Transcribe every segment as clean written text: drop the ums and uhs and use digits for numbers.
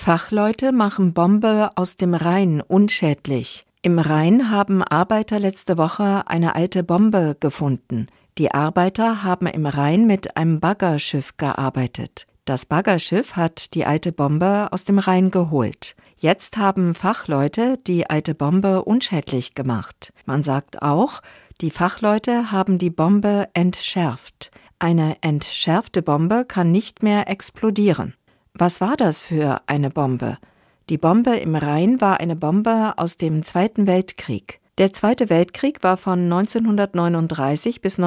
Fachleute machen Bombe aus dem Rhein unschädlich. Im Rhein haben Arbeiter letzte Woche eine alte Bombe gefunden. Die Arbeiter haben im Rhein mit einem Baggerschiff gearbeitet. Das Baggerschiff hat die alte Bombe aus dem Rhein geholt. Jetzt haben Fachleute die alte Bombe unschädlich gemacht. Man sagt auch, die Fachleute haben die Bombe entschärft. Eine entschärfte Bombe kann nicht mehr explodieren. Was war das für eine Bombe? Die Bombe im Rhein war eine Bombe aus dem Zweiten Weltkrieg. Der Zweite Weltkrieg war von 1939 bis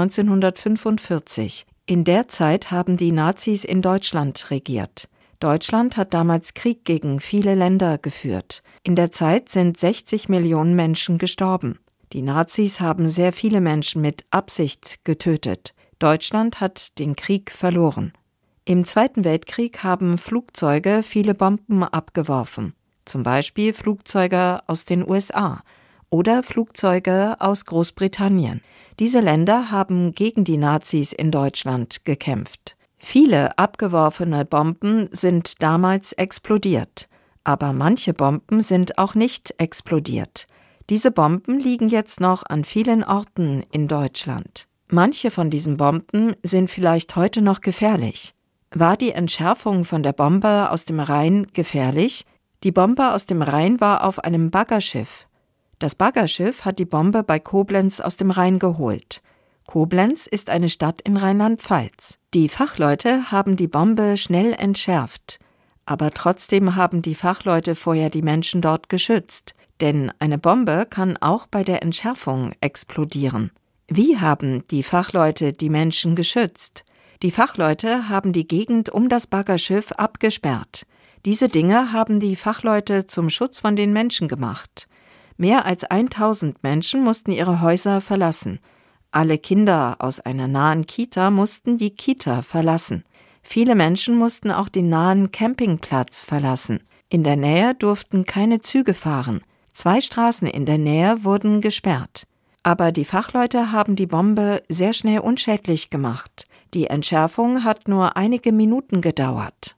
1945. In der Zeit haben die Nazis in Deutschland regiert. Deutschland hat damals Krieg gegen viele Länder geführt. In der Zeit sind 60 Millionen Menschen gestorben. Die Nazis haben sehr viele Menschen mit Absicht getötet. Deutschland hat den Krieg verloren. Im Zweiten Weltkrieg haben Flugzeuge viele Bomben abgeworfen. Zum Beispiel Flugzeuge aus den USA oder Flugzeuge aus Großbritannien. Diese Länder haben gegen die Nazis in Deutschland gekämpft. Viele abgeworfene Bomben sind damals explodiert, aber manche Bomben sind auch nicht explodiert. Diese Bomben liegen jetzt noch an vielen Orten in Deutschland. Manche von diesen Bomben sind vielleicht heute noch gefährlich. War die Entschärfung von der Bombe aus dem Rhein gefährlich? Die Bombe aus dem Rhein war auf einem Baggerschiff. Das Baggerschiff hat die Bombe bei Koblenz aus dem Rhein geholt. Koblenz ist eine Stadt in Rheinland-Pfalz. Die Fachleute haben die Bombe schnell entschärft. Aber trotzdem haben die Fachleute vorher die Menschen dort geschützt. Denn eine Bombe kann auch bei der Entschärfung explodieren. Wie haben die Fachleute die Menschen geschützt? Die Fachleute haben die Gegend um das Baggerschiff abgesperrt. Diese Dinge haben die Fachleute zum Schutz von den Menschen gemacht. Mehr als 1000 Menschen mussten ihre Häuser verlassen. Alle Kinder aus einer nahen Kita mussten die Kita verlassen. Viele Menschen mussten auch den nahen Campingplatz verlassen. In der Nähe durften keine Züge fahren. 2 Straßen in der Nähe wurden gesperrt. Aber die Fachleute haben die Bombe sehr schnell unschädlich gemacht. Die Entschärfung hat nur einige Minuten gedauert.